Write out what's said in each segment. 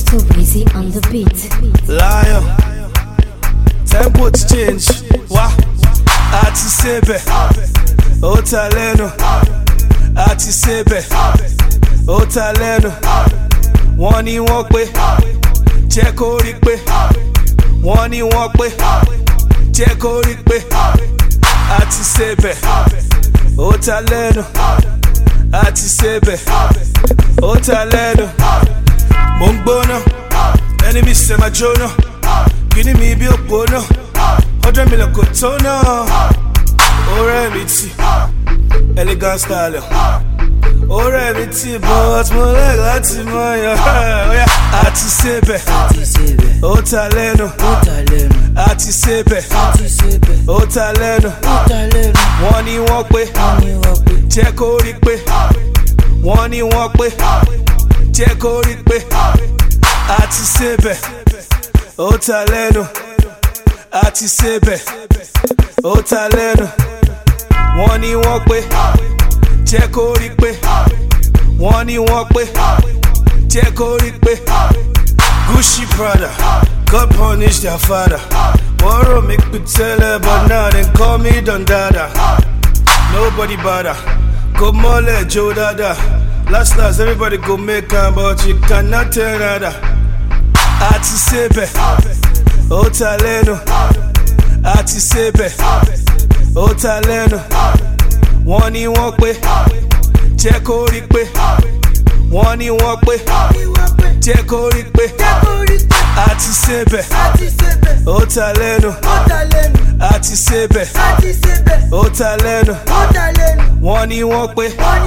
So easy on the beat. Lion, tempo to change. Wa, ati sebe, otaleno. Ati sebe, otaleno. Wọ́n ní wọ́n pé, jẹ́ kó rí pé. Wọ́n ní wọ́n pé, jẹ́ kó rí pé. Ati sebe, otaleno. Ati sebe, otaleno. Mo ń gbóná, ẹni mi sẹ̀ máa jóná. Kìíní mi bí òpónà, 100 million kò tó náà. Ọ̀rẹ́ mi ti, elegant style. Ọ̀rẹ́ mi ti, but mo lẹ́ẹ̀ láti mọ̀ yàn. Àti sébẹ̀, ó ta lẹ́nu. Àti sébẹ̀, ó ta lẹ́nu. Wọ́n ní wọ́n pé, jẹ́ kó rí pé. Wọ́n ní wọ́n pé, jẹ́ kó rí pé. Àti sébẹ̀, ó ta lẹ́nu. Àti sébẹ̀, ó ta lẹ́nu. Wọ́n ní wọ́n pé, jẹ́ kó rí pé. Wọ́n ní wọ́n pé, jẹ́ kó rí pé. Gucci Prada, God punish their father. Wọ́n make me tell her, but now they call me Don Dada. Nobody bother, go mole Joe Dada. Last everybody go make am, but you cannot tell nada. Àti sébẹ̀, ó ta lẹ́nu. Àti sébẹ̀, ó ta lẹ́nu. Wọ́n ní wọ́n pé, jẹ́ kó rí pé. Wọ́n ní wọ́n pé, jẹ́ kó rí pé. Àti sébẹ̀, ó ta lẹ́nu. Àti sébẹ̀, ó ta lẹ́nu. Wọ́n ní wọ́n pé,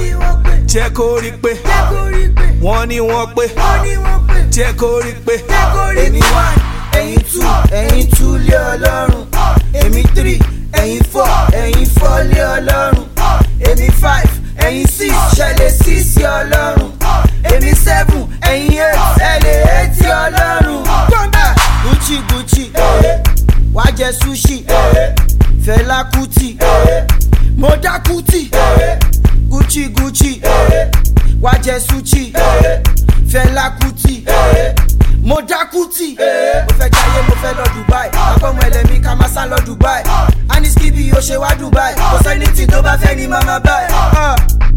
jẹ́ kó rí pé. Wọ́n ní wọ́n pé, jẹ́ kó rí pé. Èmi 1, ẹ̀yin 2, ẹ̀yin 2 lé Ọlọ́run. Èmi 3, ẹ̀yin 4, ẹ̀yin 4 lé Ọlọ́run. Èmi 5, ẹ̀yin 6, ṣẹlẹ̀ 6 sí Ọlọ́run. Èmi 7, ẹ̀yin 8, ẹ̀lẹ̀ 8 sí Ọlọ́run. Gucci Gucci, wá jẹ sushi, Fẹlá Kútì, mo dá Kútì. Gucci Gucci, wá jẹ sushi, Fẹlá Kútì, mo dá Kútì. Mo fẹ́ jayé, mo fẹ́ lọ Dubai. Àpọ̀mọ ẹlẹ́mí ká máa sá lọ Dubai. Aniskibi ó ṣe wá Dubai. Kò sẹ́ni tí tó bá fẹ́ ní mama báyìí.